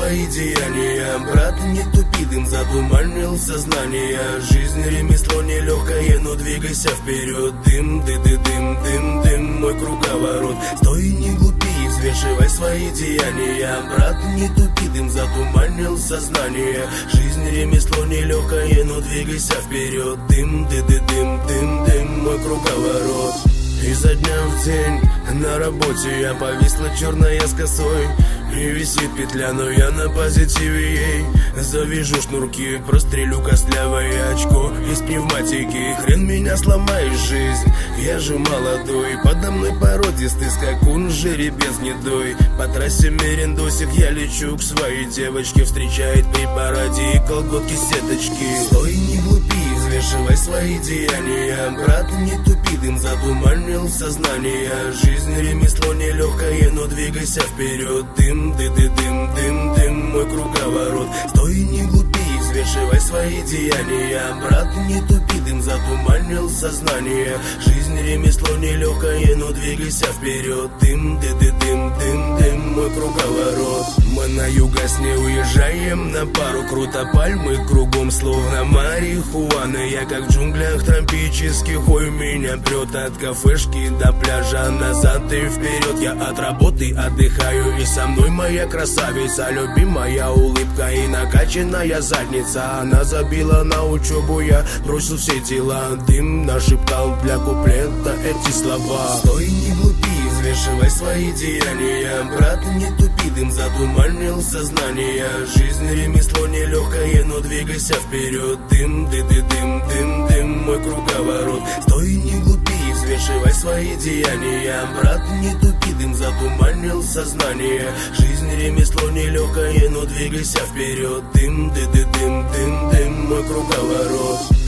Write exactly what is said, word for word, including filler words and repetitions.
свои деяния. Брат, не тупи, дым затуманил сознание. Жизнь ремесло нелегкое, но двигайся вперед. Дым, ды ды дым, дым, дым, мой круговорот. Стой, не глупи, взвешивай свои деяния. Брат, не тупи, дым затуманил сознание. Жизнь ремесло нелегкое, но двигайся вперед. Дым, ды ды дым, дым, дым, мой круговорот. Изо дня в день на работе я повисла черная с косой. И висит петля, но я на позитиве ей. Завяжу шнурки, прострелю костлявое очко из пневматики. Хрен меня сломаешь, жизнь, я же молодой. Подо мной породистый скакун, жеребец гнедой. По трассе мерендосик я лечу к своей девочке. Встречает при параде и колготки сеточки. Стой, не глупи, взвешивай свои деяния. Брат, не тупи, дым затуманил сознание. Жизнь ремесло нелегкое, но двигайся вперед. Дым, ды ды дым, дым, дым, мой круговорот. Стой, не глупи, взвешивай свои деяния. Брат, не тупи, дым затуманил сознание. Жизнь ремесло нелегкое, но двигайся вперед. Дым, ды ды дым, дым, дым, мой круговорот. Мы на югас не уезжаем на пару. Круто пальмы кругом, словно марихуана. Я как в джунглях тропических. Ой, меня прет от кафешки до пляжа. Назад и вперед, я от работы отдыхаю. И со мной моя красавица, любимая улыбка и накачанная задница. Она забила на учебу, я бросил все дела. Дым нашептал для куплета эти слова. Стой, не глупи, взвешивай свои деяния. Брат, не тупи, дым затуманил сознание. Жизнь ремесло нелегкое, но двигайся вперед. Дым, ды ды дым, дым, дым, мой круговорот. Стой, не глупи, взвешивай свои деяния. Брат, не тупи, дым затуманил сознание. Жизнь ремесло нелегкое, но двигайся вперед. Дым, ды ды дым, дым, дым, мой круговорот.